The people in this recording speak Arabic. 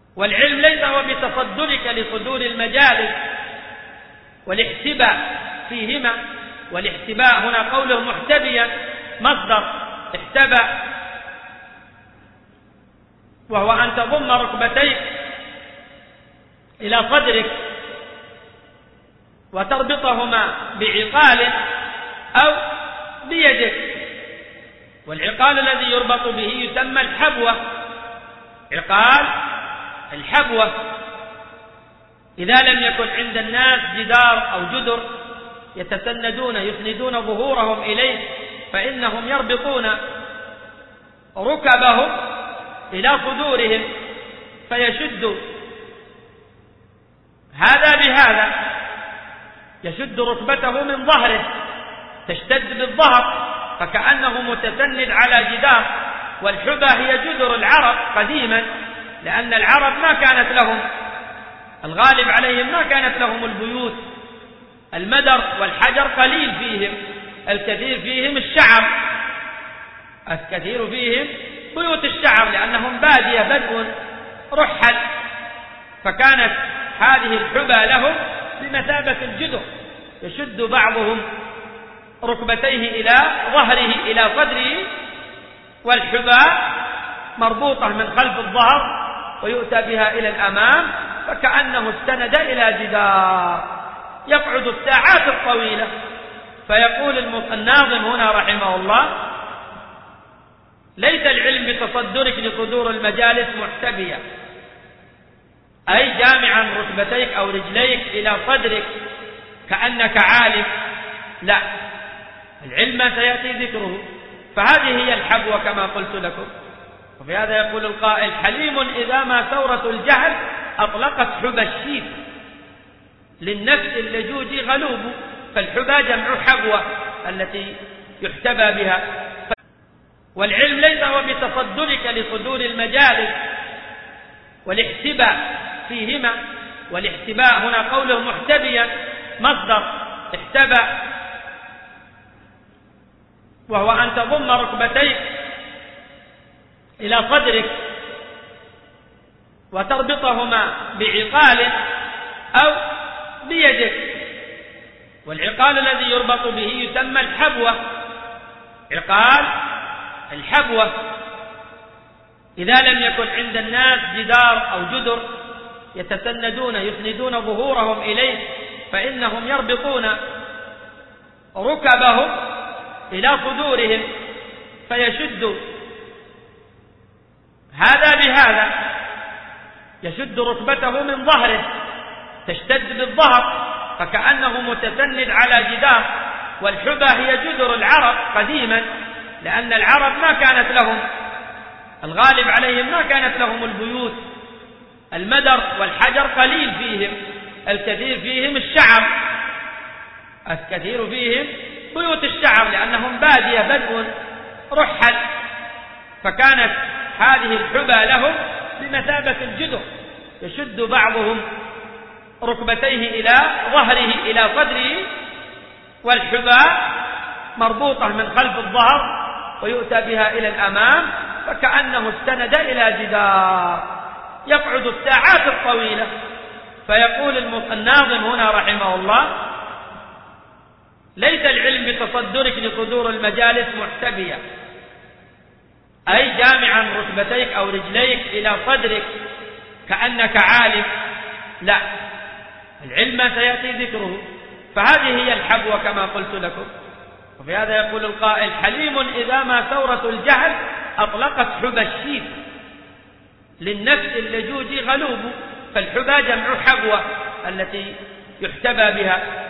والعلم ليس هو بتصدرك لصدور المجالس والاحتباء فيهما. والاحتباء هنا قوله محتبيا مصدر احتبى، وهو أن تضم ركبتيك إلى صدرك وتربطهما بعقال أو بيدك. والعقال الذي يربط به يسمى الحبوة، عقال الحبوة. إذا لم يكن عند الناس جدار أو جدر يتسندون يسندون ظهورهم إليه فإنهم يربطون ركبهم إلى صدورهم فيشد هذا بهذا، يشد ركبته من ظهره، تشتد بالظهر فكأنه متسند على جدار. والحبى هي جدر العرب قديما، لأن العرب ما كانت لهم، الغالب عليهم ما كانت لهم البيوت، المدر والحجر قليل فيهم، الكثير فيهم الشعر، الكثير فيهم بيوت الشعر، لأنهم بادية بدو رحل، فكانت هذه الحبى لهم بمثابة الجدر، يشد بعضهم ركبتيه إلى ظهره إلى صدره، والحبى مربوطة من خلف الظهر ويؤتى بها إلى الأمام فكأنه استند إلى جدار يقعد الساعات الطويلة. فيقول الناظم هنا رحمه الله: ليس العلم بتصدرك لصدور المجالس محتبيا، أي جامعا ركبتيك أو رجليك إلى صدرك كأنك عالم، لا، العلم ما سيأتي ذكره. فهذه هي الحبوة كما قلت لكم. وفي هذا يقول القائل: حليم إذا ما ثورة الجهل أطلقت حبى الشيب، للنفس اللجوج غلوب. فالحبى جمع حبوة التي يحتبى بها. والعلم ليس هو بتصدرك لصدور المجالس والاحتباء فيهما. والاحتباء هنا قوله محتبيا مصدر احتبى، وهو أن تضم ركبتيك إلى صدرك وتربطهما بعقال أو بيدك. والعقال الذي يربط به يسمى الحبوة، عقال الحبوة. إذا لم يكن عند الناس جدار أو جدر يتسندون يسندون ظهورهم إليه فإنهم يربطون ركبهم إلى صدورهم فيشد هذا بهذا، يشد ركبته من ظهره، تشتد بالظهر فكأنه متسند على جدار. والحبى هي جدر العرب قديما، لأن العرب ما كانت لهم، الغالب عليهم ما كانت لهم البيوت، المدر والحجر قليل فيهم، الكثير فيهم الشعر، الكثير فيهم بيوت الشعر، لأنهم بادية بدو رحل، فكانت هذه الحبى لهم بمثابة الجدر، يشد بعضهم ركبتيه إلى ظهره إلى صدره، والحبى مربوطة من خلف الظهر ويؤتى بها إلى الأمام فكأنه استند إلى جدار يقعد الساعات الطويلة. فيقول الناظم هنا رحمه الله: ليس العلم بتصدرك لصدور المجالس محتبيا، أي جامعا ركبتيك أو رجليك إلى صدرك كأنك عالم، لا، العلم ما سيأتي ذكره. فهذه هي الحبوة كما قلت لكم. وفي هذا يقول القائل: حليم إذا ما ثورة الجهل أطلقت حبى الشيب، للنفس اللجوج غلوب. فالحبى جمع حبوة التي يحتبى بها.